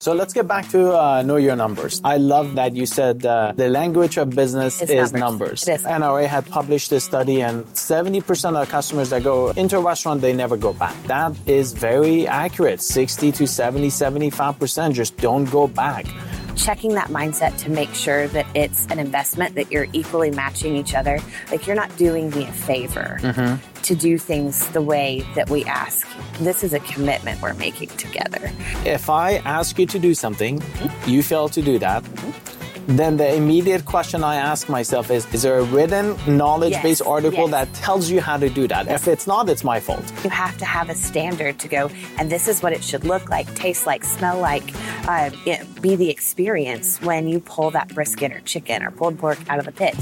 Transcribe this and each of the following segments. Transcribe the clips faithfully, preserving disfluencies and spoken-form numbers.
So let's get back to uh, know your numbers. I love that you said uh, the language of business it's is numbers. numbers. It is. N R A had published this study, and seventy percent of customers that go into a restaurant, they never go back. That is very accurate. sixty to seventy, seventy-five percent just don't go back. Checking that mindset to make sure that it's an investment, that you're equally matching each other. Like, you're not doing me a favor mm-hmm. to do things the way that we ask. This is a commitment we're making together. If I ask you to do something, mm-hmm. you fail to do that, mm-hmm. then the immediate question I ask myself is, is there a written knowledge-based yes. article yes. that tells you how to do that? Yes. If it's not, it's my fault. You have to have a standard to go, and this is what it should look like, taste like, smell like, uh, you know, be the experience when you pull that brisket or chicken or pulled pork out of the pit.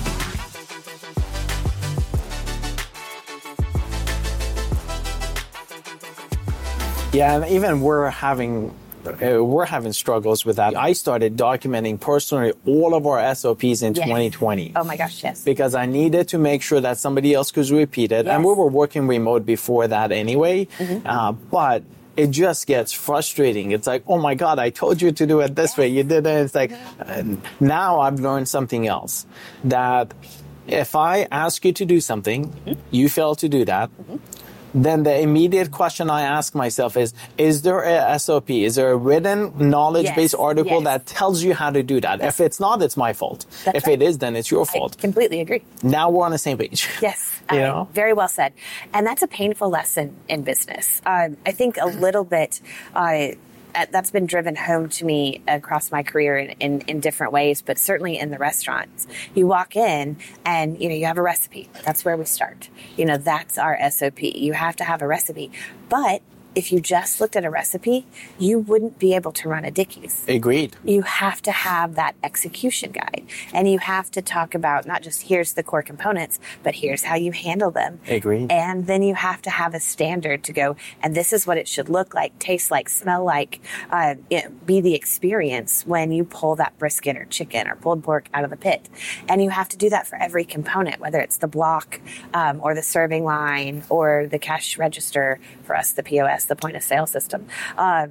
Yeah, and even we're having uh, we're having struggles with that. I started documenting personally all of our S O Ps in yes. twenty twenty. Oh my gosh, yes. Because I needed to make sure that somebody else could repeat it. Yes. And we were working remote before that anyway. Mm-hmm. Uh, but it just gets frustrating. It's like, oh my God, I told you to do it this yes. way. You did it. It's like, mm-hmm. uh, now I've learned something else. That if I ask you to do something, mm-hmm. you fail to do that, mm-hmm. then the immediate question I ask myself is, is there a S O P? Is there a written knowledge-based yes, article yes. that tells you how to do that? If it's not, it's my fault. That's if right. it is, then it's your fault. I completely agree. Now we're on the same page. Yes. you uh, know? Very well said. And that's a painful lesson in business. Um, I think a little bit... Uh, that's been driven home to me across my career in, in, in different ways, but certainly in the restaurants. You walk in and, you know, you have a recipe. That's where we start. You know, that's our S O P. You have to have a recipe. But if you just looked at a recipe, you wouldn't be able to run a Dickey's. Agreed. You have to have that execution guide. And you have to talk about not just here's the core components, but here's how you handle them. Agreed. And then you have to have a standard to go, and this is what it should look like, taste like, smell like, uh, you know, be the experience when you pull that brisket or chicken or pulled pork out of the pit. And you have to do that for every component, whether it's the block um, or the serving line or the cash register, for us, the P O S, the point of sale system. Um,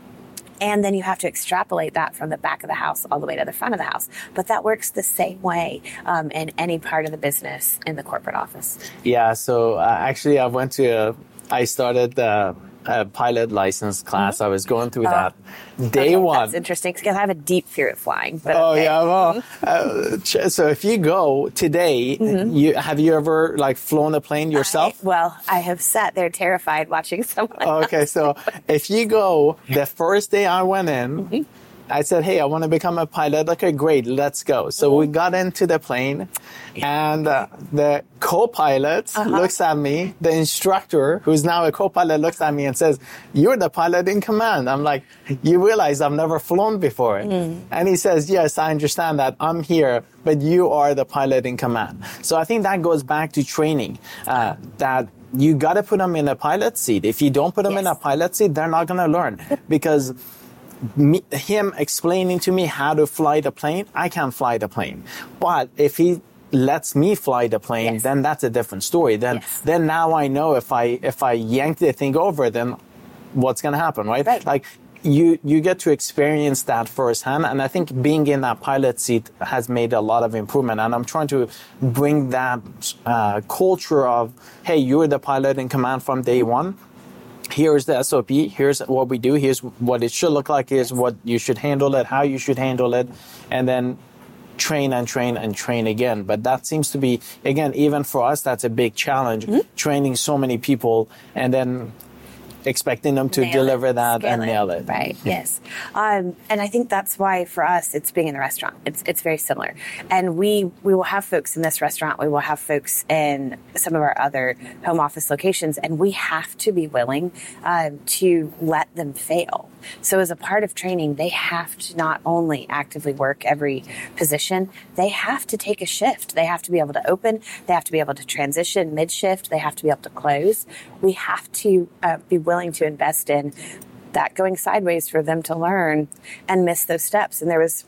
and then you have to extrapolate that from the back of the house all the way to the front of the house. But that works the same way um, in any part of the business in the corporate office. Yeah, so uh, actually I went to, uh, I started uh, a pilot license class. Mm-hmm. I was going through oh. that. Day okay, one. That's interesting because I have a deep fear of flying. But oh okay. yeah, well, uh, so if you go today, mm-hmm. you have you ever like flown a plane yourself? I, well, I have sat there terrified watching someone. Okay, else. so if you go, the first day I went in, mm-hmm. I said, hey, I want to become a pilot. Okay, great, let's go. So mm-hmm. we got into the plane, and uh, the co-pilot uh-huh. looks at me. The instructor, who's now a co-pilot, looks at me and says, you're the pilot in command. I'm like, you realize I've never flown before. Mm-hmm. And he says, yes, I understand that. I'm here, but you are the pilot in command. So I think that goes back to training, uh, that you got to put them in a pilot seat. If you don't put them yes. in a pilot seat, they're not going to learn because Me, him explaining to me how to fly the plane, I can't fly the plane. But if he lets me fly the plane, yes. then that's a different story. Then, yes. then now I know if I if I yank the thing over, then what's going to happen, right? right? Like you you get to experience that firsthand, and I think being in that pilot seat has made a lot of improvement. And I'm trying to bring that uh, culture of, hey, you're the pilot in command from day one. Here's the S O P, here's what we do, here's what it should look like, here's what you should handle it, how you should handle it, and then train and train and train again. But that seems to be, again, even for us, that's a big challenge, mm-hmm. training so many people and then expecting them to nail deliver it, that and it. nail it. Right, yes. Um, and I think that's why for us, it's being in the restaurant. It's it's very similar. And we, we will have folks in this restaurant. We will have folks in some of our other home office locations. And we have to be willing um, to let them fail. So as a part of training, they have to not only actively work every position, they have to take a shift. They have to be able to open. They have to be able to transition mid-shift. They have to be able to close. We have to uh, be willing to invest in that going sideways for them to learn and miss those steps. And there was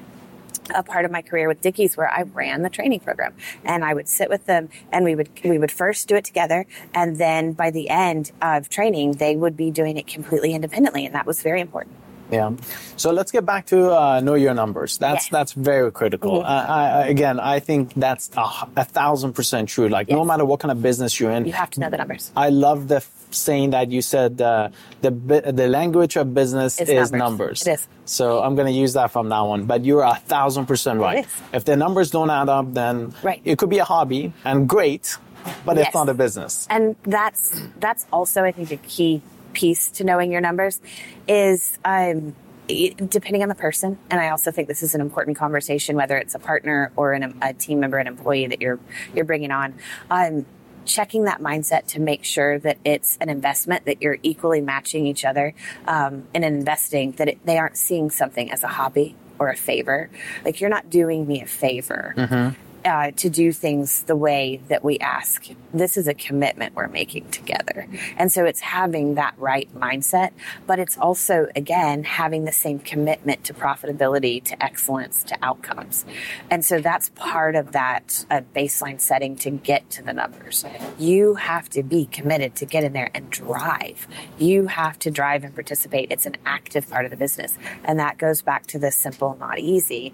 a part of my career with Dickey's where I ran the training program, and I would sit with them and we would we would first do it together, and then by the end of training they would be doing it completely independently, and that was very important. Yeah. So let's get back to uh, know your numbers. That's Yes. that's very critical. Mm-hmm. I, I, again, I think that's a, a thousand percent true. Like Yes. no matter what kind of business you're in, You have to know the numbers. I love the f- saying that you said uh, the bu- the language of business It's is numbers. numbers. It is. So I'm going to use that from now on. But you're a thousand percent right. is. If the numbers don't add up, then Right. it could be a hobby and great, but Yes. it's not a business. And that's that's also, I think, a key piece to knowing your numbers is um, it- depending on the person. And I also think this is an important conversation, whether it's a partner or an, a team member, an employee that you're you're bringing on. Um, checking that mindset to make sure that it's an investment, that you're equally matching each other um, in investing, that it, they aren't seeing something as a hobby or a favor. Like, you're not doing me a favor. Uh, to do things the way that we ask. This is a commitment we're making together. And so it's having that right mindset, but it's also, again, having the same commitment to profitability, to excellence, to outcomes. And so that's part of that uh, baseline setting to get to the numbers. You have to be committed to get in there and drive. You have to drive and participate. It's an active part of the business. And that goes back to the simple, not easy.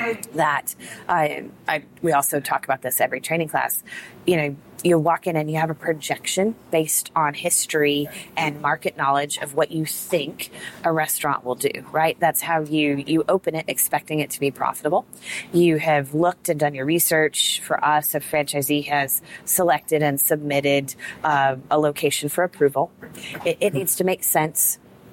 That I, I, we also talk about this every training class. You know, you walk in and you have a projection based on history and market knowledge of what you think a restaurant will do, right? That's how you, you open it expecting it to be profitable. You have looked and done your research. For us, a franchisee has selected and submitted uh, a location for approval. It, it needs to make sense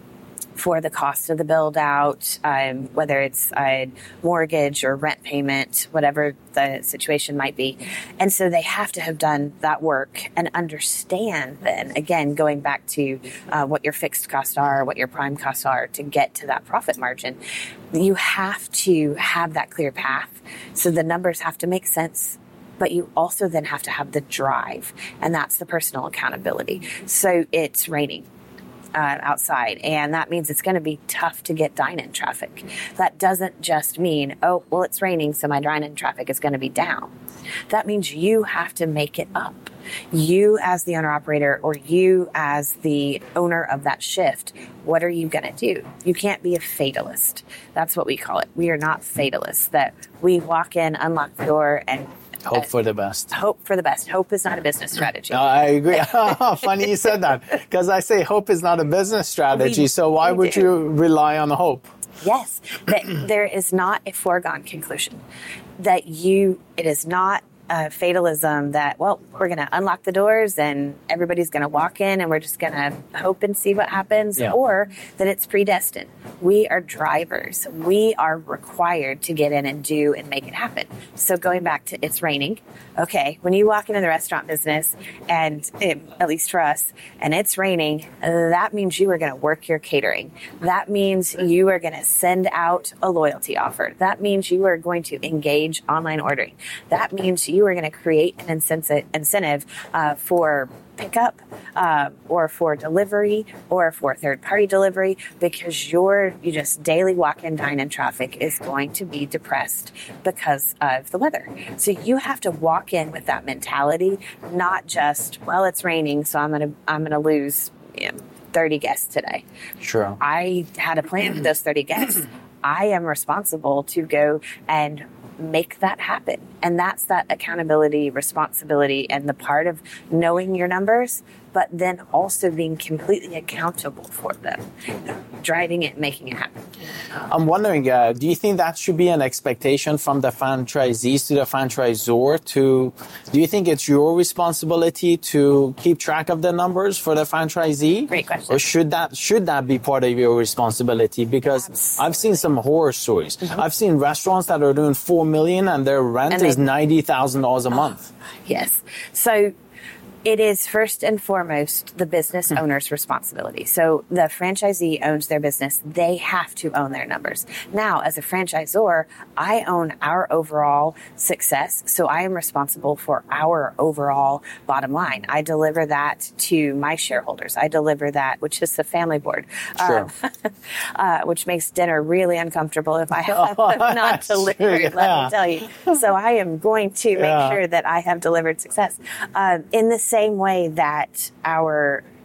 for the cost of the build out, um, whether it's a mortgage or rent payment, whatever the situation might be. And so they have to have done that work and understand then, again, going back to uh, what your fixed costs are, what your prime costs are to get to that profit margin. You have to have that clear path. So the numbers have to make sense. But you also then have to have the drive, and that's the personal accountability. So it's raining Uh, outside, and that means it's going to be tough to get dine-in traffic. That doesn't just mean, oh, well, it's raining, so my dine-in traffic is going to be down. That means you have to make it up. You as the owner-operator, or you as the owner of that shift, what are you going to do? You can't be a fatalist. That's what we call it. We are not fatalists, that we walk in, unlock the door, and Hope for the best. Hope for the best. Hope is not a business strategy. Uh, I agree. Funny you said that, because I say hope is not a business strategy. We- so why we would do. you rely on hope? Yes, that there is not a foregone conclusion. That you, it is not a fatalism that, well, we're going to unlock the doors and everybody's going to walk in and we're just going to hope and see what happens, Yeah. or that it's predestined. We are drivers. We are required to get in and do and make it happen. So going back to it's raining, okay, when you walk into the restaurant business, and it, at least for us, and it's raining, that means you are going to work your catering. That means you are going to send out a loyalty offer. That means you are going to engage online ordering. That means you are going to create an incentive, incentive uh, for pickup uh, or for delivery or for third-party delivery, because your you just daily walk-in dine-in traffic is going to be depressed because of the weather. So you have to walk in with that mentality, not just, well, it's raining, so I'm gonna I'm gonna lose you know, thirty guests today. Sure. I had a plan for those thirty guests. I am responsible to go and make that happen. And that's that accountability, responsibility, and the part of knowing your numbers, but then also being completely accountable for them, driving it, making it happen. I'm wondering, uh, do you think that should be an expectation from the franchisees to the franchisor? To, do you think it's your responsibility to keep track of the numbers for the franchisee? Great question. Or should that should that be part of your responsibility? Because Absolutely. I've seen some horror stories. Mm-hmm. I've seen restaurants that are doing four million and their rent And is they- ninety thousand dollars a month. Yes. So it is first and foremost the business owner's responsibility. So the franchisee owns their business. They have to own their numbers. Now, as a franchisor, I own our overall success. So I am responsible for our overall bottom line. I deliver that to my shareholders. I deliver that, which is the family board, Sure. uh, uh, which makes dinner really uncomfortable if I have not delivered, Sure, let yeah. me tell you. So I am going to make Yeah. sure that I have delivered success. Um, in the same way that our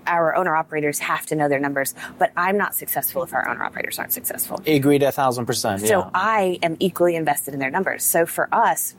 our owner operators have to know their numbers, but I'm not successful if our owner operators aren't successful. Agreed a thousand percent. So yeah. I am equally invested in their numbers. So for us,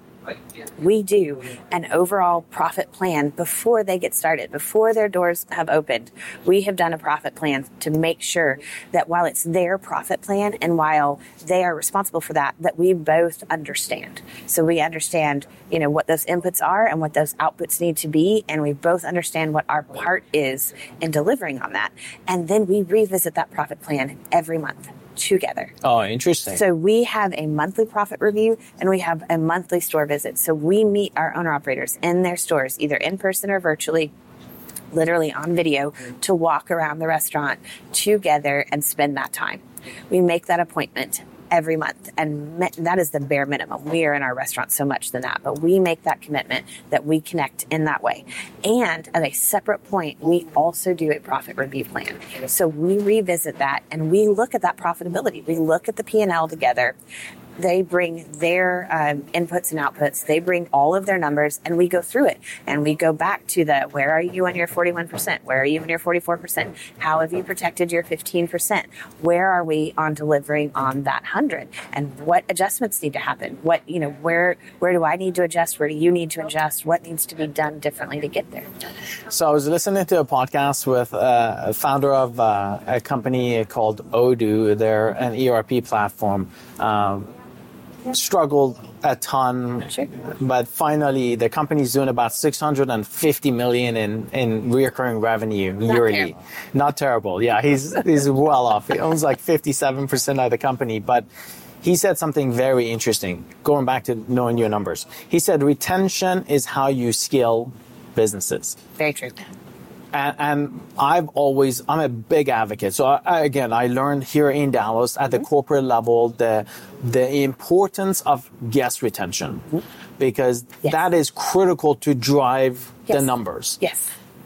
we do an overall profit plan before they get started, before their doors have opened. We have done a profit plan to make sure that while it's their profit plan and while they are responsible for that, that we both understand. So we understand, you know, what those inputs are and what those outputs need to be, and we both understand what our part is in delivering on that. And then we revisit that profit plan every month together. Oh, interesting. So we have a monthly profit review and we have a monthly store visit. So we meet our owner operators in their stores, either in person or virtually, literally on video, to walk around the restaurant together and spend that time. We make that appointment every month, and me- that is the bare minimum. We are in our restaurant so much than that, but we make that commitment that we connect in that way. And at a separate point, we also do a profit review plan. So we revisit that and we look at that profitability. We look at the P and L together. They bring their um, inputs and outputs. They bring all of their numbers, and we go through it. And we go back to the, where are you on your forty-one percent? Where are you on your forty-four percent? How have you protected your fifteen percent? Where are we on delivering on that one hundred? And what adjustments need to happen? What, you know, where where do I need to adjust? Where do you need to adjust? What needs to be done differently to get there? So I was listening to a podcast with uh, a founder of uh, a company called Odoo. They're an E R P platform. Um, struggled a ton, Sure. but finally the company's doing about six hundred fifty million in, in recurring revenue Not yearly. terrible. Not terrible. Yeah, he's he's well off. He owns like fifty-seven percent of the company, but he said something very interesting, going back to knowing your numbers. He said retention is how you scale businesses. Very true. And, and I've always, I'm a big advocate. So I, again, I learned here in Dallas at the mm-hmm. corporate level, the, the importance of guest retention, mm-hmm. because yes. that is critical to drive yes. the numbers. Yes.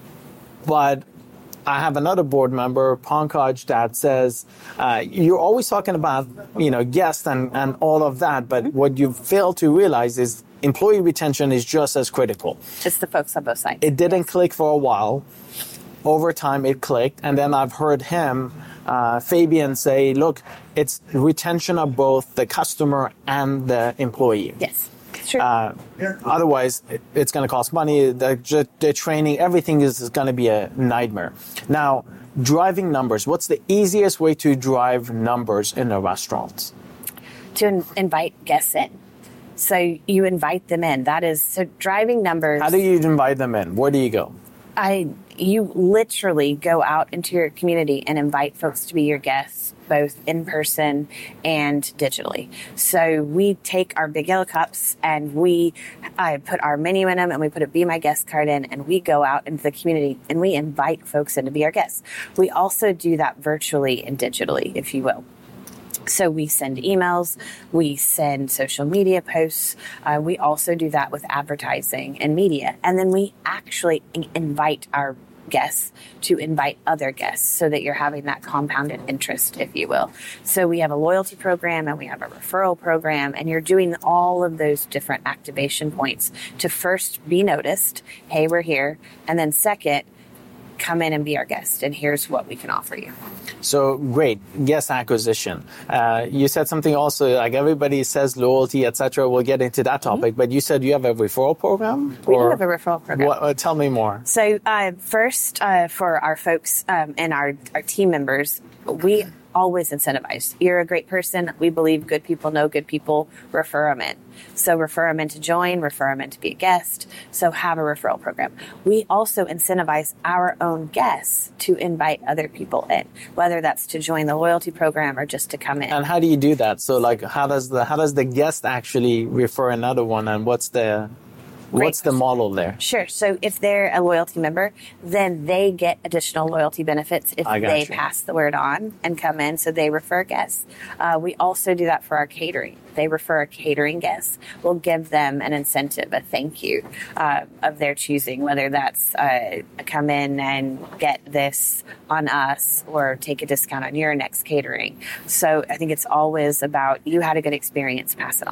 But I have another board member, Pankaj, that says, uh, you're always talking about, you know, guests and, and all of that. But mm-hmm. what you fail to realize is employee retention is just as critical. It's the folks on both sides. It didn't click for a while. Over time, it clicked. And then I've heard him, uh, Fabian, say, look, it's retention of both the customer and the employee. Yes. Sure. Uh, otherwise, it, it's going to cost money. The, the training, everything is, is going to be a nightmare. Now, driving numbers. What's the easiest way to drive numbers in a restaurant? To in- invite guests in. So you invite them in. That is, so driving numbers. How do you invite them in? Where do you go? I, you literally go out into your community and invite folks to be your guests, both in person and digitally. So we take our big yellow cups and we uh, put our menu in them and we put a Be My Guest card in, and we go out into the community and we invite folks in to be our guests. We also do that virtually and digitally, if you will. So we send emails, we send social media posts, uh, we also do that with advertising and media. And then we actually in- invite our guests to invite other guests so that you're having that compounded interest, if you will. So we have a loyalty program and we have a referral program, and you're doing all of those different activation points to first be noticed, hey, we're here, and then second, come in and be our guest, and here's what we can offer you. So great, guest acquisition. Uh, you said something also, like everybody says loyalty, et cetera. We'll get into that topic, mm-hmm. but you said you have a referral program? We do have a referral program. What, uh, tell me more. So uh, first, uh, for our folks um, and our, our team members, we always incentivize. You're a great person. We believe good people know good people. Refer them in. So refer them in to join, refer them in to be a guest. So have a referral program. We also incentivize our own guests to invite other people in, whether that's to join the loyalty program or just to come in. And how do you do that? So like, how does the how does the guest actually refer another one, and what's the Great What's question. the model there? Sure. So if they're a loyalty member, then they get additional loyalty benefits if they you. pass the word on and come in. So they refer guests. Uh, we also do that for our catering. They refer a catering guest. We'll give them an incentive, a thank you uh, of their choosing, whether that's uh, come in and get this on us or take a discount on your next catering. So I think it's always about you had a good experience, pass it on.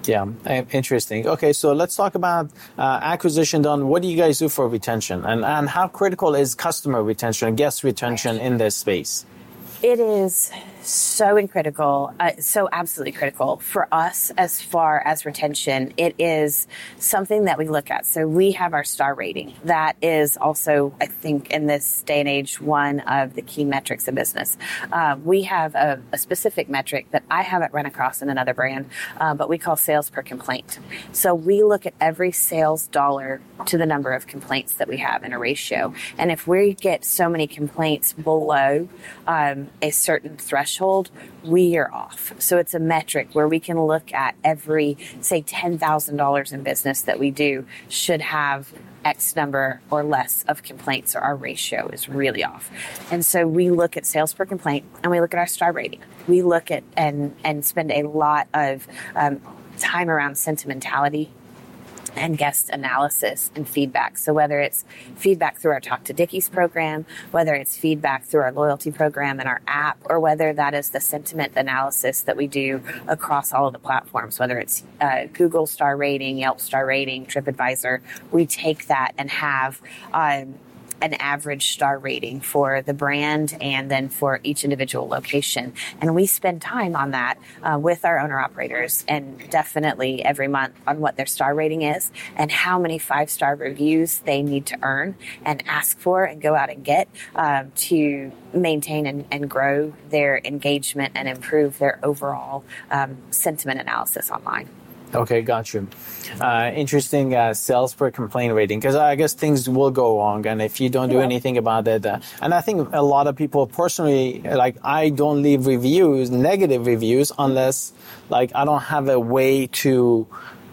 Yeah, eh, interesting. Okay, so let's talk about uh, acquisition done. What do you guys do for retention? And, and how critical is customer retention, guest retention in this space? It is so critical, uh, so absolutely critical for us as far as retention. It is something that we look at. So we have our star rating. That is also, I think, in this day and age, one of the key metrics of business. Uh, we have a, a specific metric that I haven't run across in another brand, uh, but we call sales per complaint. So we look at every sales dollar to the number of complaints that we have in a ratio. And if we get so many complaints below um, a certain threshold, we are off. So it's a metric where we can look at every, say, ten thousand dollars in business that we do should have X number or less of complaints, or our ratio is really off. And so we look at sales per complaint, and we look at our star rating. We look at and, and spend a lot of um, time around sentimentality and guest analysis and feedback. So whether it's feedback through our Talk to Dickies program, whether it's feedback through our loyalty program and our app, or whether that is the sentiment analysis that we do across all of the platforms, whether it's uh, Google star rating, Yelp star rating, TripAdvisor, we take that and have um, an average star rating for the brand and then for each individual location. And we spend time on that uh, with our owner operators, and definitely every month on what their star rating is and how many five-star reviews they need to earn and ask for and go out and get um, to maintain and, and grow their engagement and improve their overall um, sentiment analysis online. Okay, got you. Uh, interesting uh, sales per complaint rating, because I guess things will go wrong, and if you don't do anything about it, uh, and I think a lot of people personally, like I don't leave reviews, negative reviews, unless like I don't have a way to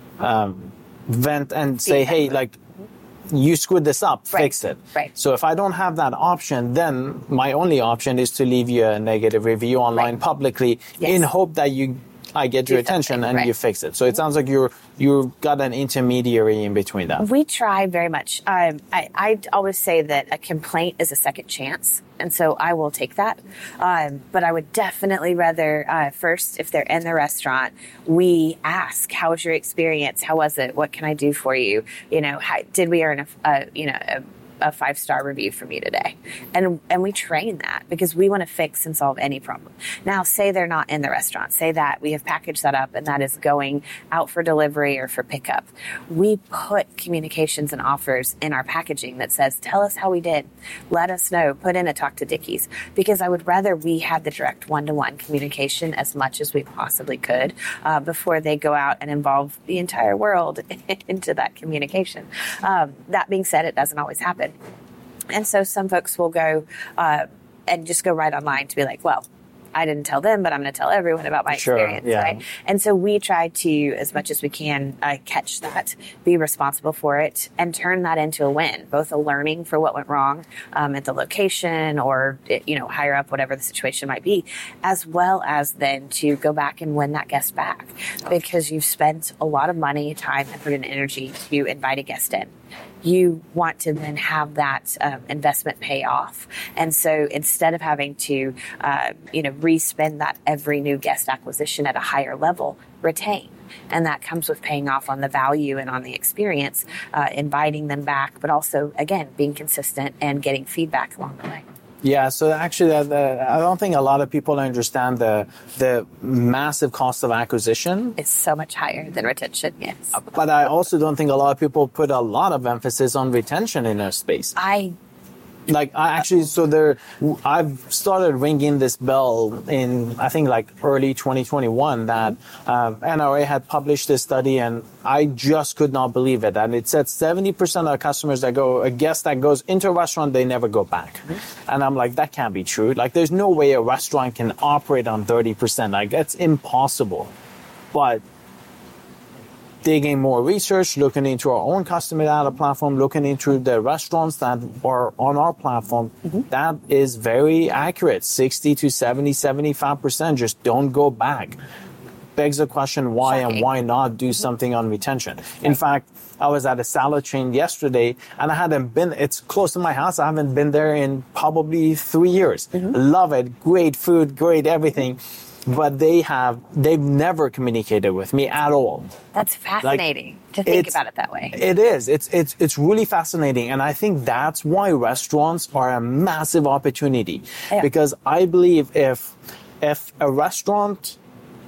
um, vent and say, hey, like, you screwed this up, right. fix it. Right. So if I don't have that option, then my only option is to leave you a negative review online right. publicly yes. in hope that you I get your attention and right. you fix it. So it sounds like you're you've got an intermediary in between that. We try very much. Um, I I always say that a complaint is a second chance, and so I will take that. Um, but I would definitely rather uh, first, if they're in the restaurant, we ask, "How was your experience? How was it? What can I do for you? You know, how, did we earn a, a you know." A, a five-star review from you today. And and we train that because we want to fix and solve any problem. Now, say they're not in the restaurant. Say that we have packaged that up and that is going out for delivery or for pickup. We put communications and offers in our packaging that says, tell us how we did. Let us know. Put in a Talk to Dickies, because I would rather we have the direct one-to-one communication as much as we possibly could uh, before they go out and involve the entire world into that communication. Um, that being said, it doesn't always happen. And so some folks will go uh, and just go right online to be like, well, I didn't tell them, but I'm going to tell everyone about my sure, experience, yeah. right? And so we try to, as much as we can, uh, catch that, be responsible for it, and turn that into a win, both a learning for what went wrong um, at the location or, you know, higher up, whatever the situation might be, as well as then to go back and win that guest back, because you've spent a lot of money, time, effort, and energy to invite a guest in. You want to then have that um, investment pay off. And so instead of having to, uh, you know, re-spend that every new guest acquisition at a higher level, retain. And that comes with paying off on the value and on the experience, uh, inviting them back, but also, again, being consistent and getting feedback along the way. Yeah, so actually, uh, the, I don't think a lot of people understand the the massive cost of acquisition. It's so much higher than retention, yes. But I also don't think a lot of people put a lot of emphasis on retention in their space. I Like I actually, so there, I've started ringing this bell in, I think like early twenty twenty-one that uh, N R A had published this study, and I just could not believe it. And it said seventy percent of customers that go, a guest that goes into a restaurant, they never go back. Mm-hmm. And I'm like, that can't be true. Like there's no way a restaurant can operate on thirty percent. Like that's impossible. But digging more research, looking into our own customer data platform, looking into the restaurants that are on our platform, mm-hmm. that is very accurate. sixty to seventy, seventy-five percent just don't go back. Begs the question, why Shocking. And why not do something on retention? In fact, I was at a salad chain yesterday, and I hadn't been, it's close to my house. I haven't been there in probably three years. Mm-hmm. Love it. Great food, great everything. but they have, they've never communicated with me at all. That's fascinating like, to think about it that way. It is. It's, it's, it's really fascinating. And I think that's why restaurants are a massive opportunity. Yeah. Because I believe if, if a restaurant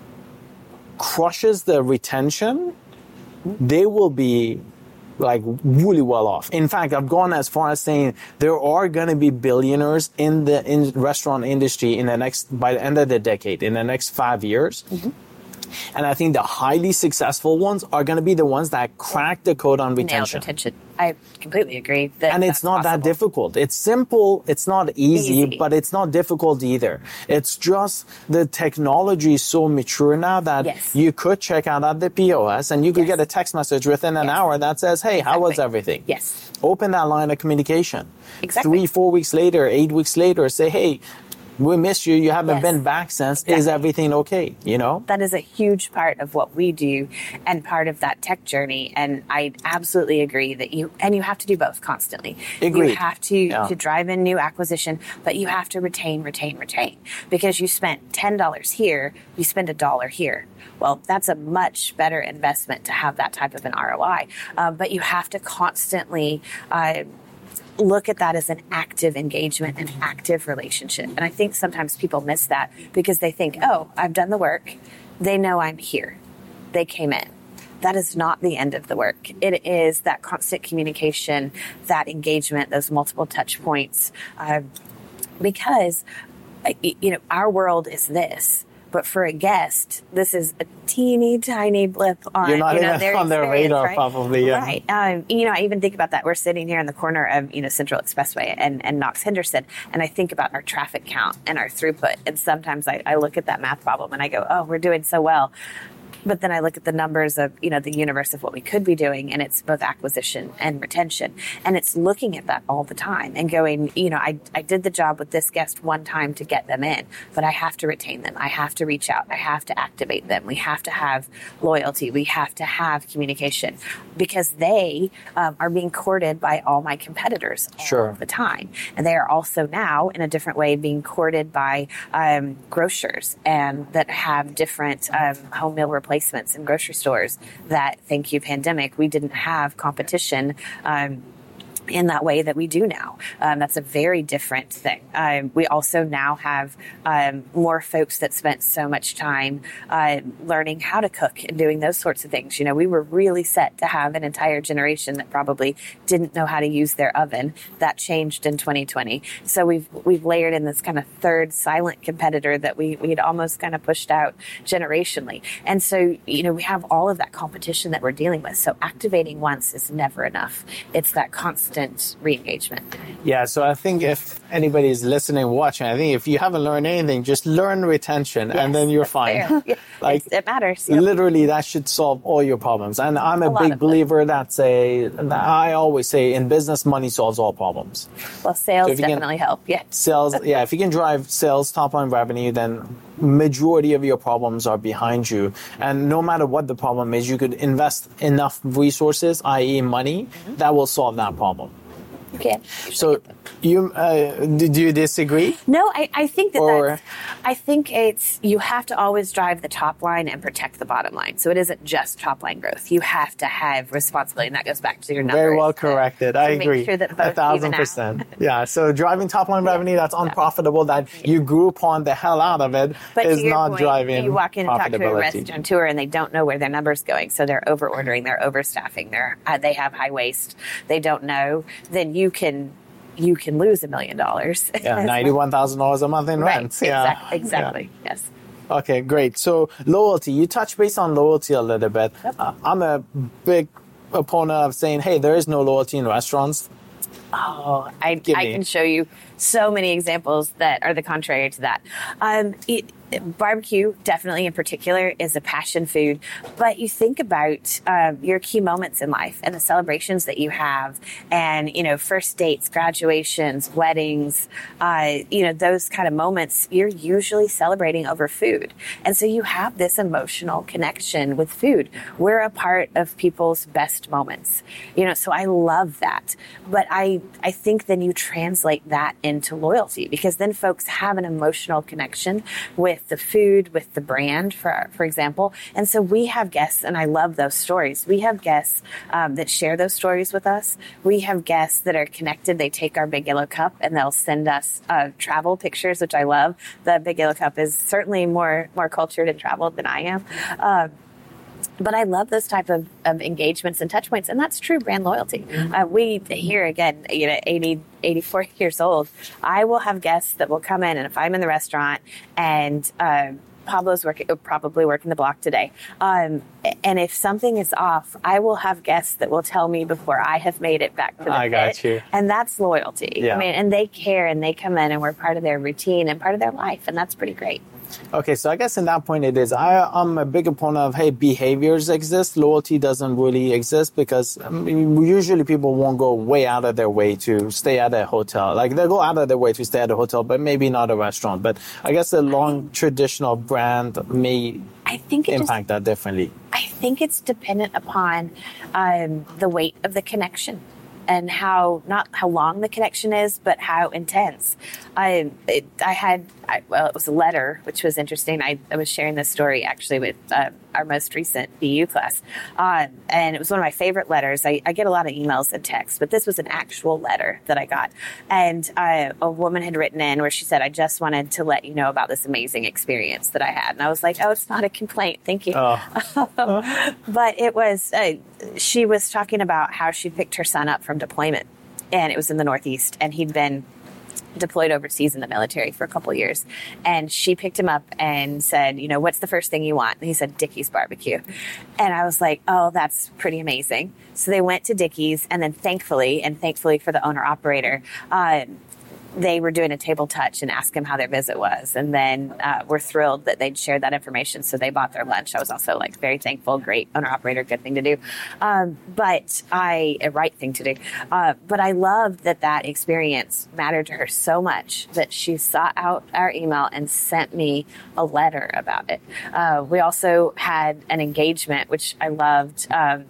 crushes the retention, they will be like really well off. In fact, I've gone as far as saying there are going to be billionaires in the in restaurant industry in the next, by the end of the decade, in the next five years. Mm-hmm. And I think the highly successful ones are going to be the ones that crack the code on retention. Nailed retention. I completely agree. That and it's not possible. That difficult. It's simple. It's not easy, easy, but it's not difficult either. It's just the technology is so mature now that yes. you could check out at the P O S and you could yes. get a text message within an yes. hour that says, hey, exactly. how was everything? Yes. Open that line of communication. Exactly. Three, four weeks later, eight weeks later, say, hey, we missed you. You haven't yes. been back since. Exactly. Is everything okay? You know? That is a huge part of what we do and part of that tech journey. And I absolutely agree that you, and you have to do both constantly. Agreed. You have to, yeah. to drive in new acquisition, but you have to retain, retain, retain. Because you spent ten dollars here, you spend a dollar here. Well, that's a much better investment to have that type of an R O I. Uh, but you have to constantly, uh, look at that as an active engagement, an active relationship. And I think sometimes people miss that because they think, oh, I've done the work. They know I'm here. They came in. That is not the end of the work. It is that constant communication, that engagement, those multiple touch points. Uh, because, you know, our world is this. But for a guest, this is a teeny tiny blip on, You're not you know, even their on their radar, right? probably. Yeah. Right. Um, you know, I even think about that. We're sitting here in the corner of, you know, Central Expressway and, and Knox Henderson, and I think about our traffic count and our throughput. And sometimes I, I look at that math problem and I go, oh, we're doing so well. But then I look at the numbers of, you know, the universe of what we could be doing, and it's both acquisition and retention. And it's looking at that all the time and going, you know, I, I did the job with this guest one time to get them in, but I have to retain them. I have to reach out. I have to activate them. We have to have loyalty. We have to have communication because they um, are being courted by all my competitors all sure. the time. And they are also now, in a different way, being courted by um, grocers and that have different um, home meal replacements. Placements in grocery stores that, thank you, pandemic, we didn't have competition um, in that way that we do now. Um, that's a very different thing. Um, we also now have um, more folks that spent so much time uh, learning how to cook and doing those sorts of things. You know, we were really set to have an entire generation that probably didn't know how to use their oven. That changed in twenty twenty. So we've we've layered in this kind of third silent competitor that we we'd almost kind of pushed out generationally. And so, you know, we have all of that competition that we're dealing with. So activating once is never enough. It's that constant re-engagement. Yeah, so I think if anybody is listening, watching, I think if you haven't learned anything, just learn retention yes, and then you're fine. Yeah, like it matters. Yep. Literally, that should solve all your problems. And I'm a, a big believer that say, I always say in business, money solves all problems. Well, sales so definitely can, help. Yeah. Sales, yeah, if you can drive sales, top line revenue, then majority of your problems are behind you. And no matter what the problem is, you could invest enough resources, that is money, mm-hmm. that will solve that problem. Okay. So, you uh, do you disagree? No, I, I think that or, that's, I think it's you have to always drive the top line and protect the bottom line. So it isn't just top line growth. You have to have responsibility, and that goes back to your numbers. Very well corrected. To, I to agree. Make sure that both a thousand percent. Yeah. So driving top line revenue that's unprofitable that you grew upon the hell out of it but is not point, driving. You walk in and talk to a restaurateur and they don't know where their number's going, so they're over ordering, they're overstaffing, they're uh, they have high waste, they don't know. Then you can. You can lose a million dollars. Yeah, ninety-one thousand dollars a month in right, rent. Yeah, exactly. exactly. Yeah. Yes. Okay, great. So loyalty, you touched base on loyalty a little bit. Yep. Uh, I'm a big opponent of saying, hey, there is no loyalty in restaurants. Oh, I, I can show you so many examples that are the contrary to that. Um, it, barbecue, definitely in particular, is a passion food. But you think about um, your key moments in life and the celebrations that you have, and you know, first dates, graduations, weddings, uh, you know, those kind of moments. You're usually celebrating over food, and so you have this emotional connection with food. We're a part of people's best moments, you know. So I love that, but I I think then you translate that into loyalty, because then folks have an emotional connection with with the food, with the brand, for for example. And so we have guests, and I love those stories. We have guests um, that share those stories with us. We have guests that are connected. They take our Big Yellow Cup and they'll send us uh, travel pictures, which I love. The Big Yellow Cup is certainly more more cultured and traveled than I am. Uh, But I love those type of, of engagements and touch points, and that's true brand loyalty. Uh, we here again, you know, eighty, eighty-four years old. I will have guests that will come in, and if I'm in the restaurant and uh, Pablo's working, probably working the block today, um, and if something is off, I will have guests that will tell me before I have made it back to the I pit, got you. and that's loyalty. Yeah. I mean, and they care, and they come in, and we're part of their routine and part of their life, and that's pretty great. Okay, so I guess in that point it is, I, I'm a big opponent of, hey, behaviors exist, loyalty doesn't really exist, because I mean, usually people won't go way out of their way to stay at a hotel. Like, they'll go out of their way to stay at a hotel, but maybe not a restaurant. But I guess a long traditional brand may I think it impact just, that differently. I think it's dependent upon um, the weight of the connection. And how, not how long the connection is, but how intense. I it, I had, I, well, it was a letter, which was interesting. I, I was sharing this story actually with uh, our most recent B U class. Uh, and it was one of my favorite letters. I, I get a lot of emails and texts, but this was an actual letter that I got. And uh, a woman had written in where she said, I just wanted to let you know about this amazing experience that I had. And I was like, oh, it's not a complaint. Thank you. Oh. But it was, uh, she was talking about how she picked her son up from deployment, and it was in the Northeast, and he'd been deployed overseas in the military for a couple of years. And she picked him up and said, you know, what's the first thing you want? And he said, Dickey's barbecue. And I was like, oh, that's pretty amazing. So they went to Dickey's, and then thankfully, and thankfully for the owner operator, uh, they were doing a table touch and asked him how their visit was. And then uh, we're thrilled that they'd shared that information. So they bought their lunch. I was also like very thankful. Great owner operator, good thing to do. Um, but I, a right thing to do. Uh, but I loved that that experience mattered to her so much that she sought out our email and sent me a letter about it. Uh, we also had an engagement, which I loved. Um,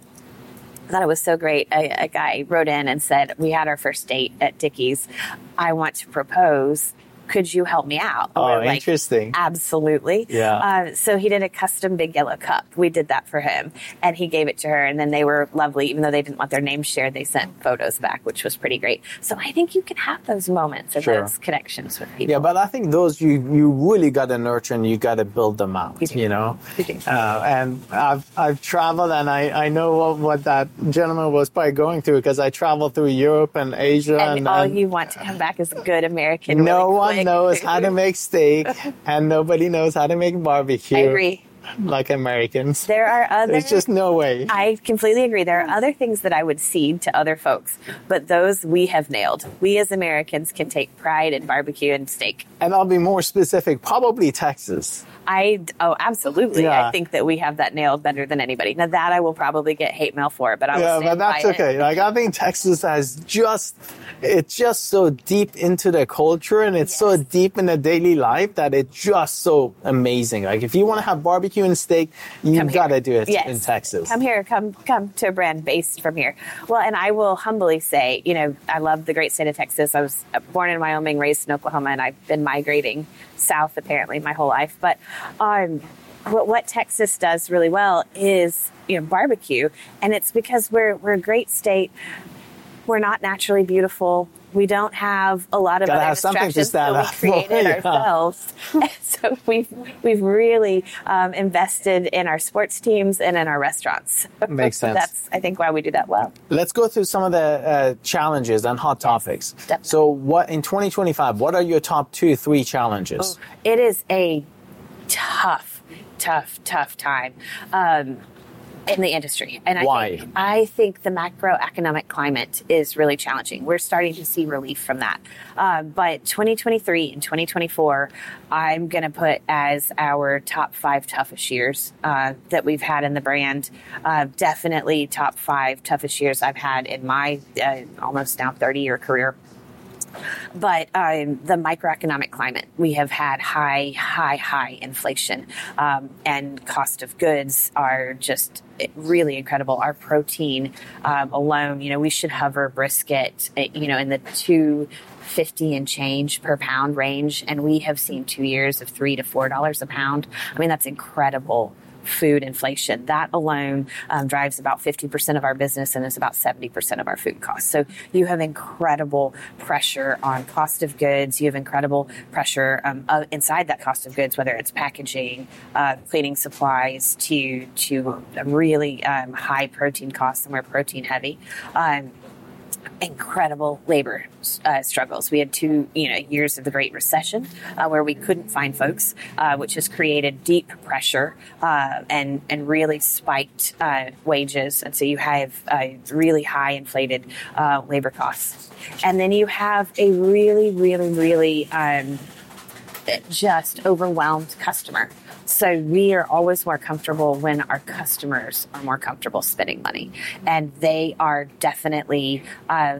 I thought it was so great. A, a guy wrote in and said, we had our first date at Dickey's. I want to propose. Could you help me out? Oh, We're like, interesting. Absolutely. Yeah. Uh, so he did a custom Big Yellow Cup. We did that for him, and he gave it to her. And then they were lovely. Even though they didn't want their names shared, they sent photos back, which was pretty great. So I think you can have those moments and Sure. those connections with people. Yeah, but I think those you you really got to nurture and you got to build them out. You do. You know, You do. Uh, and I've I've traveled and I, I know what, what that gentleman was probably going through, because I traveled through Europe and Asia, and, and, all and you want to come back is a good American. no really one quick. knows how to make steak, and nobody knows how to make barbecue. I agree. Like Americans. There are other. There's just no way. I completely agree. There are other things that I would cede to other folks, but those we have nailed. We as Americans can take pride in barbecue and steak. And I'll be more specific, probably Texas. I, oh, absolutely. Yeah. I think that we have that nailed better than anybody. Now, that I will probably get hate mail for, but I will Yeah, stand but that's by okay. it. Like, I think Texas has just, it's just so deep into the culture, and it's so Yes. deep in the daily life that it's just so amazing. Like, if you want to have barbecue and steak, you Come got to here. do it Yes. in Texas. Come here, come come to a brand based from here. Well, and I will humbly say, you know, I love the great state of Texas. I was born in Wyoming, raised in Oklahoma, and I've been migrating south apparently my whole life. But um, what, what Texas does really well is, you know, barbecue, and it's because we're we're a great state. We're not naturally beautiful. We don't have a lot of Gotta other have something to distractions, stand so up we for, created yeah. ourselves. So we've we've really um, invested in our sports teams and in our restaurants. Makes sense. That's I think why we do that well. Let's go through some of the uh, challenges and hot topics. definitely. So, what in twenty twenty-five, what are your top two, three challenges? It is a tough, tough, tough time. Um, in the industry. And I Why? think, I think the macroeconomic climate is really challenging. We're starting to see relief from that. Uh, but twenty twenty-three and twenty twenty-four, I'm going to put as our top five toughest years uh, that we've had in the brand. Uh, definitely top five toughest years I've had in my uh, almost now thirty-year career. But um, the microeconomic climate, we have had high, high, high inflation, um, and cost of goods are just really incredible. Our protein um, alone, you know, we should hover brisket, you know, in the two fifty and change per pound range. And we have seen two years of three to four dollars a pound. I mean, that's incredible food inflation. That alone um, drives about fifty percent of our business and is about seventy percent of our food costs. So you have incredible pressure on cost of goods. You have incredible pressure um, uh, inside that cost of goods, whether it's packaging, uh, cleaning supplies, to to really um, high protein costs, and we're protein heavy. Um, incredible labor uh, struggles. We had two, you know, years of the Great Recession uh, where we couldn't find folks, uh, which has created deep pressure uh, and and really spiked uh, wages. And so you have uh, really high inflated uh, labor costs. And then you have a really, really, really um, just overwhelmed customer. So we are always more comfortable when our customers are more comfortable spending money, and they are definitely uh,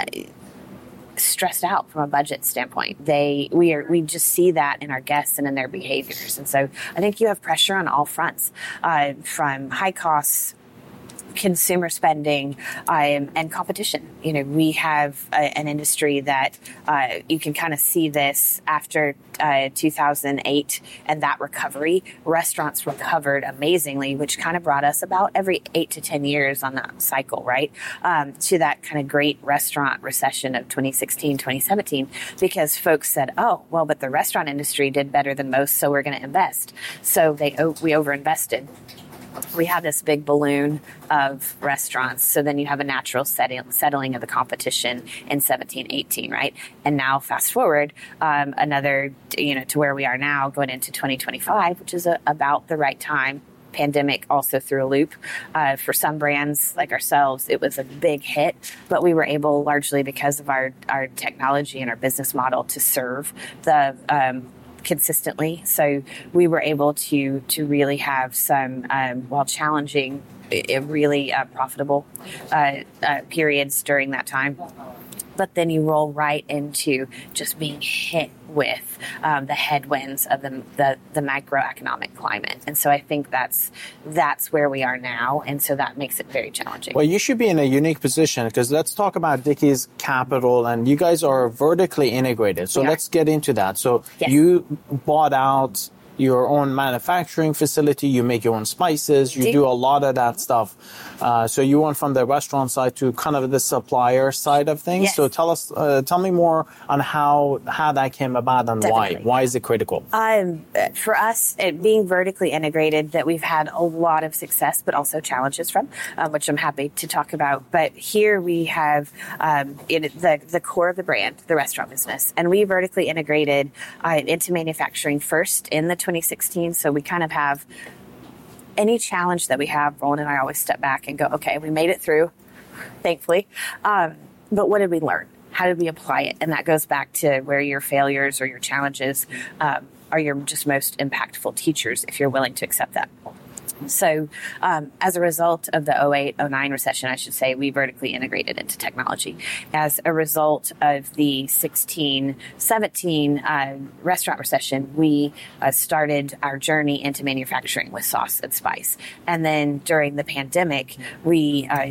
stressed out from a budget standpoint. They we are we just see that in our guests and in their behaviors, and so I think you have pressure on all fronts, uh, from high costs, consumer spending, um, and competition. You know, we have a, an industry that uh, you can kind of see this after uh, two thousand eight and that recovery. Restaurants recovered amazingly, which kind of brought us about every eight to ten years on that cycle, right? Um, to that kind of great restaurant recession of twenty sixteen, twenty seventeen, because folks said, oh, well, but the restaurant industry did better than most, so we're going to invest. So they we overinvested. We have this big balloon of restaurants. So then you have a natural setting, settling of the competition in seventeen, eighteen, right? And now fast forward um, another, you know, to where we are now going into twenty twenty-five, which is a, about the right time. Pandemic also threw a loop. Uh, for some brands like ourselves, it was a big hit, but we were able, largely because of our, our technology and our business model, to serve the um consistently. So we were able to to really have some, um, while challenging, really uh, profitable uh, uh, periods during that time. But then you roll right into just being hit with um, the headwinds of the, the the macroeconomic climate, and so I think that's that's where we are now, and so that makes it very challenging. Well, you should be in a unique position, because let's talk about Dickies Capital, and you guys are vertically integrated. So let's get into that. So yes. You bought out your own manufacturing facility, you make your own spices, you do a lot of that stuff. Uh, so you went from the restaurant side to kind of the supplier side of things. Yes. So tell us, uh, tell me more on how how that came about and Definitely. why. Why is it critical? Um, for us, it being vertically integrated, that we've had a lot of success, but also challenges from, uh, which I'm happy to talk about. But here we have um, in the the core of the brand, the restaurant business, and we vertically integrated uh, into manufacturing first in the twenty sixteen. So we kind of have any challenge that we have. Roland and I always step back and go, okay, we made it through, thankfully. Um, but what did we learn? How did we apply it? And that goes back to where your failures or your challenges um, are your just most impactful teachers, if you're willing to accept that. So um, as a result of the oh eight, oh nine recession, I should say, we vertically integrated into technology. As a result of the sixteen, seventeen uh, restaurant recession, we uh, started our journey into manufacturing with sauce and spice. And then during the pandemic, we uh,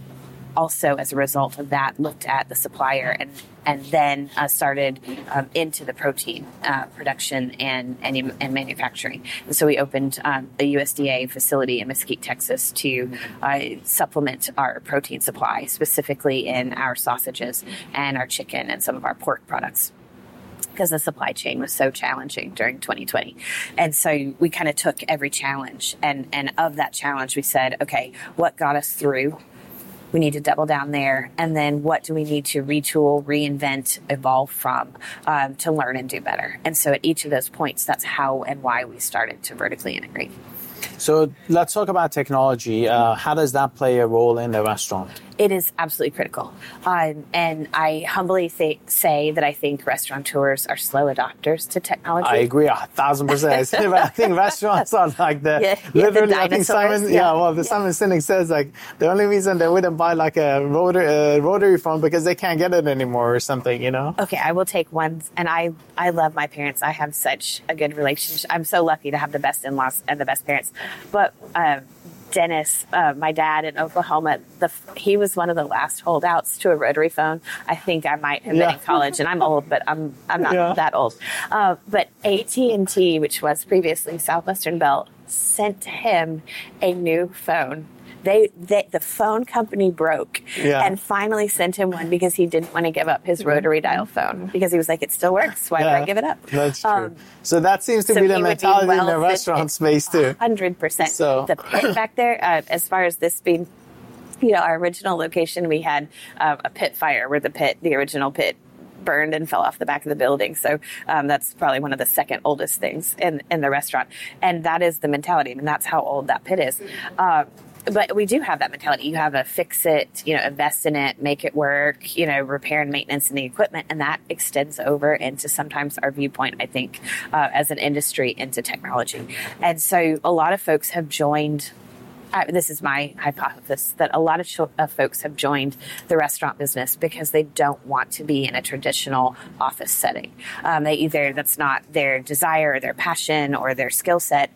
also, as a result of that, looked at the supplier and and then uh, started um, into the protein uh, production and, and and manufacturing. And so we opened um, the U S D A facility in Mesquite, Texas, to uh, supplement our protein supply, specifically in our sausages and our chicken and some of our pork products, because the supply chain was so challenging during twenty twenty. And so we kind of took every challenge, and, and of that challenge, we said, okay, what got us through? We need to double down there. And then what do we need to retool, reinvent, evolve from um, to learn and do better? And so at each of those points, that's how and why we started to vertically integrate. So let's talk about technology. Uh, how does that play a role in the restaurant? It is absolutely critical. Um, and I humbly th- say that I think restaurateurs are slow adopters to technology. I agree a thousand percent. I think restaurants are like the, yeah, literally, the I think Simon, yeah, yeah well, the yeah. Simon Sinek says like the only reason they wouldn't buy like a rotary, uh, rotary phone because they can't get it anymore or something, you know? Okay, I will take one. And I, I love my parents. I have such a good relationship. I'm so lucky to have the best in-laws and the best parents. But, um, Dennis, uh, my dad in Oklahoma, the, he was one of the last holdouts to a rotary phone. I think I might have yeah. been in college, and I'm old, but I'm I'm not yeah. that old. Uh, but A T and T, which was previously Southwestern Bell, sent him a new phone. They, they the phone company broke yeah. and finally sent him one because he didn't want to give up his rotary dial phone, because he was like, it still works. Why yeah, would I give it up? That's true. Um, so that seems to so be the mentality be well in the restaurant space too. one hundred percent. So the pit back there, uh, as far as this being, you know, our original location, we had uh, a pit fire where the pit, the original pit, burned and fell off the back of the building. So um, that's probably one of the second oldest things in, in the restaurant. And that is the mentality. I mean, that's how old that pit is. Um, But we do have that mentality. You have a fix it, you know, invest in it, make it work, you know, repair and maintenance in the equipment. And that extends over into sometimes our viewpoint, I think, uh, as an industry into technology. And so a lot of folks have joined. Uh, this is my hypothesis, that a lot of ch- uh, folks have joined the restaurant business because they don't want to be in a traditional office setting. Um, they either, that's not their desire or their passion or their skill set.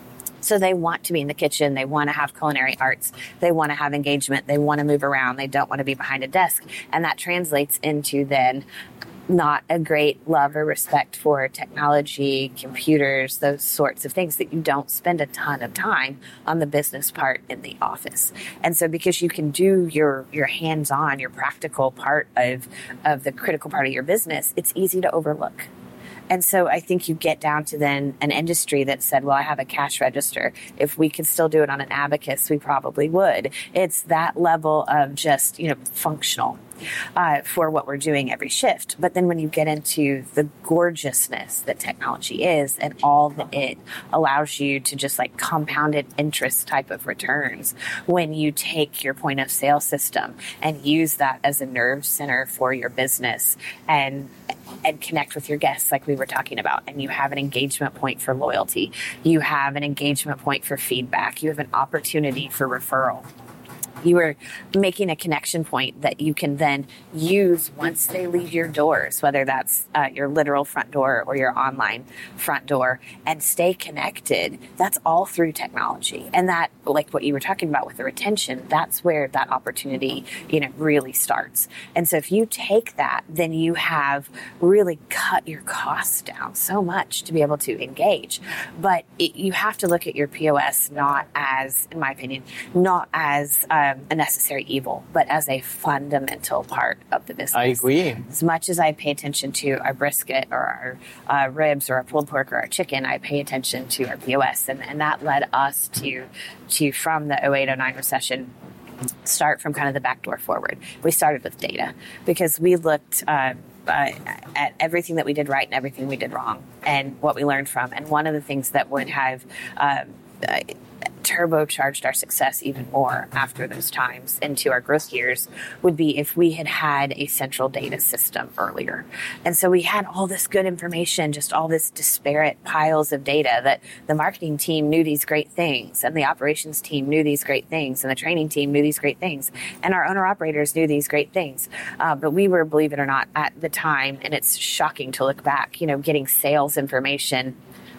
So they want to be in the kitchen. They want to have culinary arts. They want to have engagement. They want to move around. They don't want to be behind a desk. And that translates into then not a great love or respect for technology, computers, those sorts of things, that you don't spend a ton of time on the business part in the office. And so because you can do your, your hands-on, your practical part of, of the critical part of your business, it's easy to overlook. And so I think you get down to then an industry that said, well, I have a cash register. If we could still do it on an abacus, we probably would. It's that level of just, you know, functional uh, for what we're doing every shift. But then when you get into the gorgeousness that technology is and all that it allows you to just like compounded interest type of returns, when you take your point of sale system and use that as a nerve center for your business and and connect with your guests like we were talking about, and you have an engagement point for loyalty, you have an engagement point for feedback, you have an opportunity for referral. You are making a connection point that you can then use once they leave your doors, whether that's uh, your literal front door or your online front door, and stay connected. That's all through technology. And that, like what you were talking about with the retention, that's where that opportunity, you know, really starts. And so if you take that, then you have really cut your costs down so much to be able to engage. But it, you have to look at your P O S not as, in my opinion, not as um, a necessary evil, but as a fundamental part of the business. I agree. As much as I pay attention to our brisket or our uh, ribs or our pulled pork or our chicken, I pay attention to our P O S. And, and that led us to, to, from the oh eight oh nine recession, start from kind of the back door forward. We started with data because we looked uh, uh, at everything that we did right and everything we did wrong and what we learned from. And one of the things that would have uh, uh, turbocharged our success even more after those times into our growth years would be if we had had a central data system earlier. And so we had all this good information, just all this disparate piles of data that the marketing team knew these great things and the operations team knew these great things and the training team knew these great things and our owner operators knew these great things. Uh, but we were, believe it or not, at the time, and it's shocking to look back, you know, getting sales information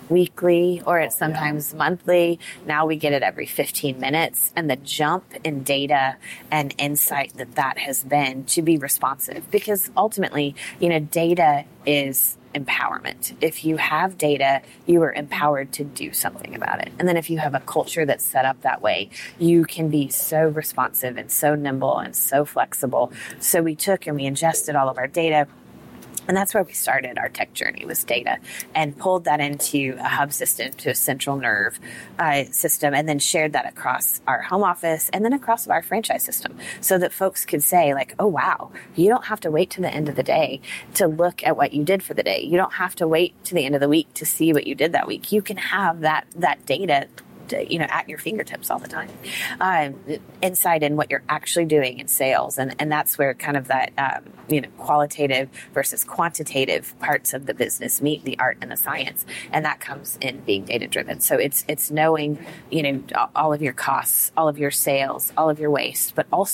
weekly or it's sometimes monthly. Now we get it every fifteen minutes, and the jump in data and insight that that has been to be responsive, because ultimately, you know, data is empowerment. If you have data, you are empowered to do something about it. And then if you have a culture that's set up that way, you can be so responsive and so nimble and so flexible. So we took and we ingested all of our data. And that's where we started our tech journey, was data, and pulled that into a hub system, to a central nerve uh, system, and then shared that across our home office and then across our franchise system, so that folks could say like, oh, wow, you don't have to wait to the end of the day to look at what you did for the day. You don't have to wait to the end of the week to see what you did that week. You can have that that data, you know, at your fingertips all the time, um, insight in what you're actually doing in sales. And, and that's where kind of that, um, you know, qualitative versus quantitative parts of the business meet the art and the science. And that comes in being data driven. So it's, it's knowing, you know, all of your costs, all of your sales, all of your waste, but also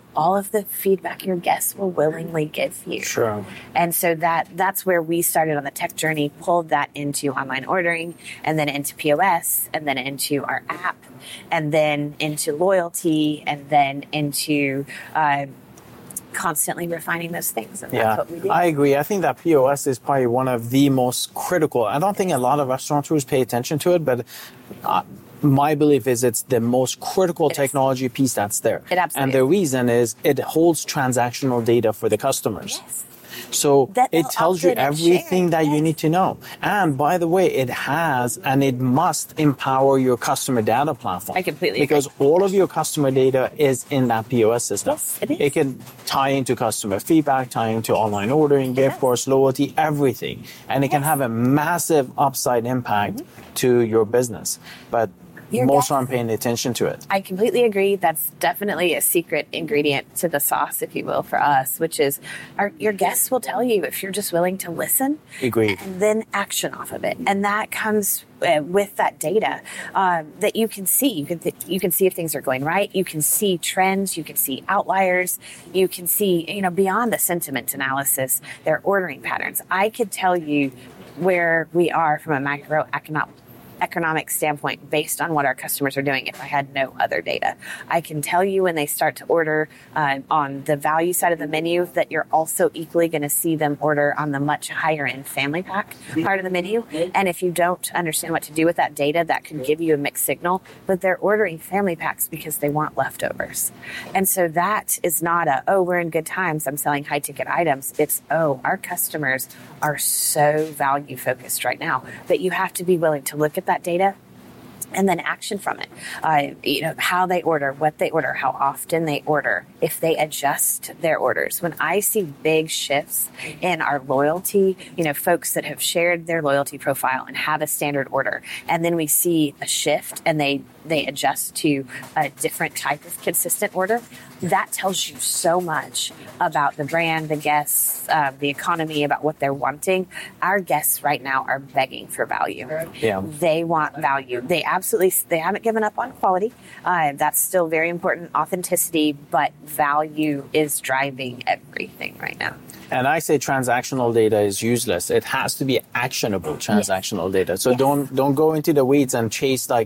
all of the feedback your guests will willingly give you. Sure. And so that that's where we started on the tech journey, pulled that into online ordering, and then into P O S, and then into our app, and then into loyalty, and then into uh, constantly refining those things. And yeah, that's what we do. I agree. I think that P O S is probably one of the most critical. I don't think a lot of restaurateurs pay attention to it, but uh, my belief is it's the most critical It technology is. piece that's there. It absolutely and the is. reason is it holds transactional data for the customers. Yes. So That it they'll tells you opt in and everything share. that you Yes. need to know. And by the way, it has and it must empower your customer data platform. I completely Because agree. all of your customer data is in that P O S system. Yes, it is. It can tie into customer feedback, tie into online ordering, gift Yes. cards, loyalty, everything. And it can Yes. have a massive upside impact Mm-hmm. to your business. But Your most guests- aren't paying attention to it. I completely agree. That's definitely a secret ingredient to the sauce, if you will, for us, which is our, your guests will tell you if you're just willing to listen Agreed. and then action off of it. And that comes uh, with that data um, that you can see. You can th- you can see if things are going right. You can see trends. You can see outliers. You can see, you know, beyond the sentiment analysis, their ordering patterns. I could tell you where we are from a macroeconomic economic standpoint based on what our customers are doing if I had no other data. I can tell you when they start to order uh, on the value side of the menu that you're also equally going to see them order on the much higher end family pack part of the menu. And if you don't understand what to do with that data, that could give you a mixed signal, but they're ordering family packs because they want leftovers. And so that is not a, oh, we're in good times, I'm selling high ticket items. It's, oh, our customers are so value focused right now that you have to be willing to look at that data and then action from it. Uh, you know, how they order, what they order, how often they order, if they adjust their orders. When I see big shifts in our loyalty, you know, folks that have shared their loyalty profile and have a standard order, and then we see a shift and they they adjust to a different type of consistent order, that tells you so much about the brand, the guests, uh, the economy, about what they're wanting. Our guests right now are begging for value. Yeah. They want value. They absolutely, they haven't given up on quality. Uh, that's still very important, authenticity, but value is driving everything right now. And I say transactional data is useless. It has to be actionable transactional data. So Yes. don't don't go into the weeds and chase like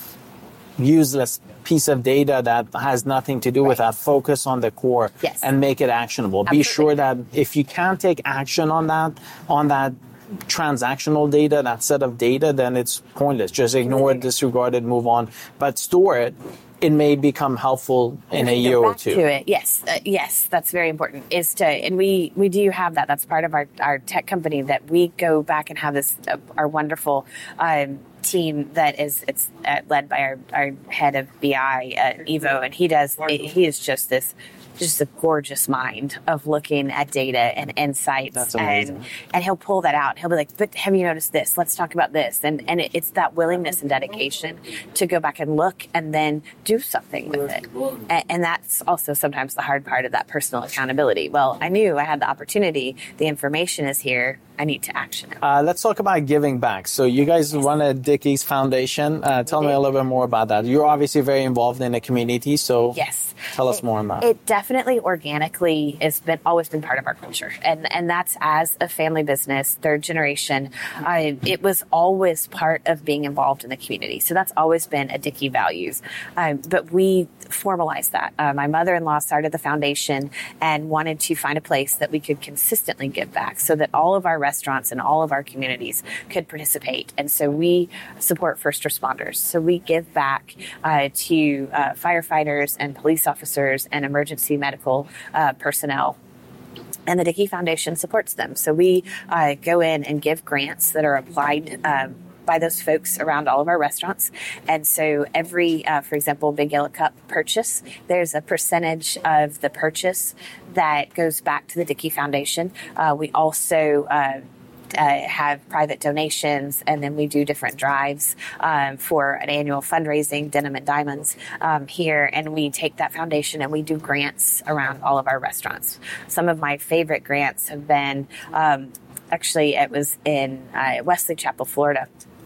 useless piece of data that has nothing to do with Right. that. Focus on the core Yes. and make it actionable. Be Absolutely. sure that if you can't take action on that, on that transactional data, that set of data, then it's pointless. Just ignore it, disregard it, move on. But store it. It may become helpful in a Go year or back two. To it, yes, uh, yes, that's very important. Is to, and we we do have that. That's part of our our tech company that we go back and have this uh, our wonderful. Um, team that is it's uh, led by our, our head of B I, uh, Evo, and he does he is just this just a gorgeous mind of looking at data and insights. That's amazing. and and he'll pull that out. He'll be like, but have you noticed this? Let's talk about this. And and it, it's that willingness and dedication to go back and look and then do something with it. And, and that's also sometimes the hard part of that personal accountability. Well, I knew I had the opportunity. The information is here. I need to action it. Uh, let's talk about giving back. So you guys run a Dickies Foundation. Uh, tell me a little bit more about that. You're obviously very involved in the community, so Yes. tell us It- more on that. It definitely organically has been always been part of our culture, and and that's as a family business, third generation. I, it was always part of being involved in the community. So that's always been a Dickey values. Um, but we formalized that. Uh, my mother-in-law started the foundation and wanted to find a place that we could consistently give back, so that all of our restaurants and all of our communities could participate. And so we support first responders. So we give back uh, to uh, firefighters and police officers and emergency medical uh, personnel. And the Dickey Foundation supports them. So we uh, go in and give grants that are applied um, by those folks around all of our restaurants. And so every, uh, for example, Big Yellow Cup purchase, there's a percentage of the purchase that goes back to the Dickey Foundation. Uh, we also uh, Uh, have private donations, and then we do different drives um, for an annual fundraising, Denim and Diamonds, um, here, and we take that foundation and we do grants around all of our restaurants. Some of my favorite grants have been, um, actually, it was in uh, Wesley Chapel, Florida.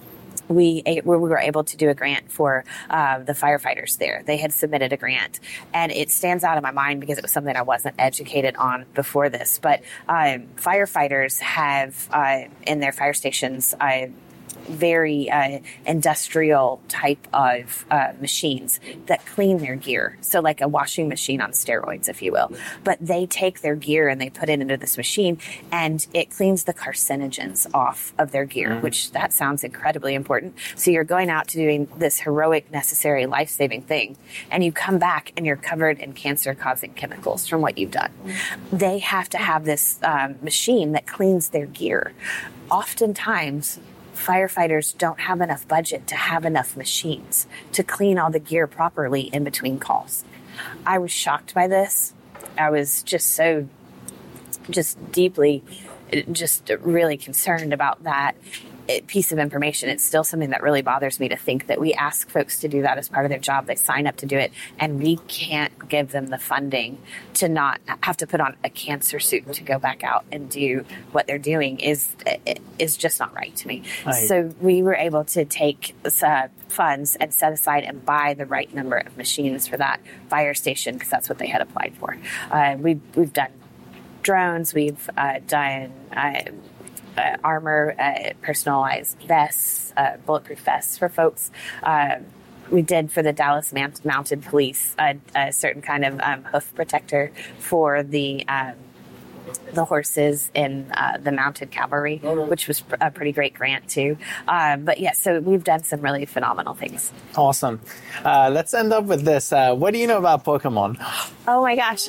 we we were able to do a grant for uh, the firefighters there. They had submitted a grant, and it stands out in my mind because it was something I wasn't educated on before this. But um, firefighters have uh, in their fire stations uh, very uh, industrial type of uh, machines that clean their gear. So like a washing machine on steroids, if you will. But they take their gear and they put it into this machine, and it cleans the carcinogens off of their gear, mm. which that sounds incredibly important. So you're going out to doing this heroic, necessary, life-saving thing, and you come back and you're covered in cancer-causing chemicals from what you've done. Mm. They have to have this um, machine that cleans their gear. Oftentimes, firefighters don't have enough budget to have enough machines to clean all the gear properly in between calls. I was shocked by this. I was just so, just deeply, just really concerned about that piece of information. It's still something that really bothers me to think that we ask folks to do that as part of their job. They sign up to do it, and we can't give them the funding to not have to put on a cancer suit to go back out and do what they're doing is is just not right to me. Right. So we were able to take uh, funds and set aside and buy the right number of machines for that fire station because that's what they had applied for. Uh, we've, we've done drones. We've uh, done uh, Uh, armor, uh, personalized vests, uh, bulletproof vests for folks. Uh, we did for the Dallas Mount- Mounted Police a, a certain kind of um, hoof protector for the um, the horses in uh, the mounted cavalry, which was a pretty great grant too. Uh, but yes, yeah, so we've done some really phenomenal things. Awesome. Uh, let's end up with this. Uh, what do you know about Pokemon? Oh my gosh.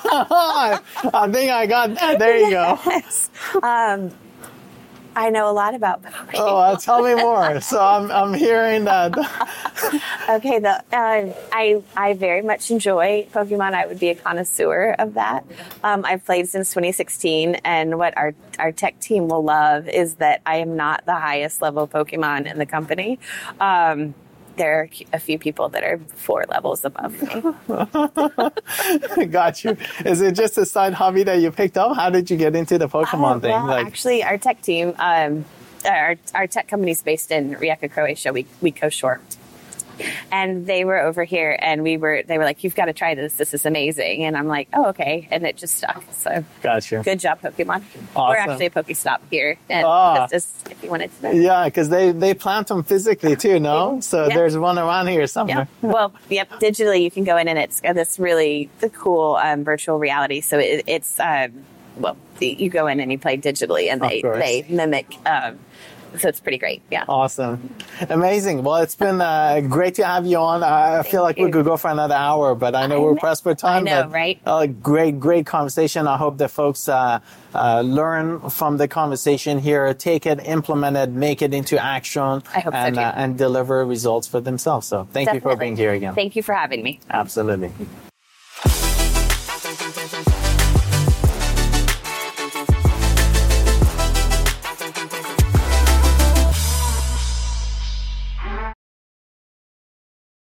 I think I got that. There you yes. go. Um, I know a lot about Pokemon. Oh, uh, tell me more. So I'm I'm hearing that. Okay, the uh, I I very much enjoy Pokemon. I would be a connoisseur of that. Um, I've played since twenty sixteen, and what our our tech team will love is that I am not the highest level Pokemon in the company. Um, There are a few people that are four levels above me. Got you. Is it just a side hobby that you picked up? How did you get into the Pokemon uh, thing? Well, like... actually, our tech team, um, our our tech company is based in Rijeka, Croatia. We we co-shore. And they were over here, and we were. They were like, "You've got to try this. This is amazing." And I'm like, "Oh, okay." And it just stuck. So, gotcha. Good job, Pokemon. Awesome. We're actually a Pokestop here, and oh. that's just if you wanted to know. Yeah, because they they plant them physically too, no? So yeah. There's one around here somewhere. Yeah. Well, yep. Digitally, you can go in, and it's got this really cool um, virtual reality. So it, it's um, well, you go in and you play digitally, and they they mimic. Um, So it's pretty great. Yeah. Awesome. Amazing. Well, it's been uh, great to have you on. I Thank feel like you. we could go for another hour, but I know I we're know. pressed for time. I know, but, right? Uh, great, great conversation. I hope that folks uh, uh, learn from the conversation here, take it, implement it, make it into action, I hope and, so too. Uh, and deliver results for themselves. So thank Definitely. you for being here again. Thank you for having me. Absolutely.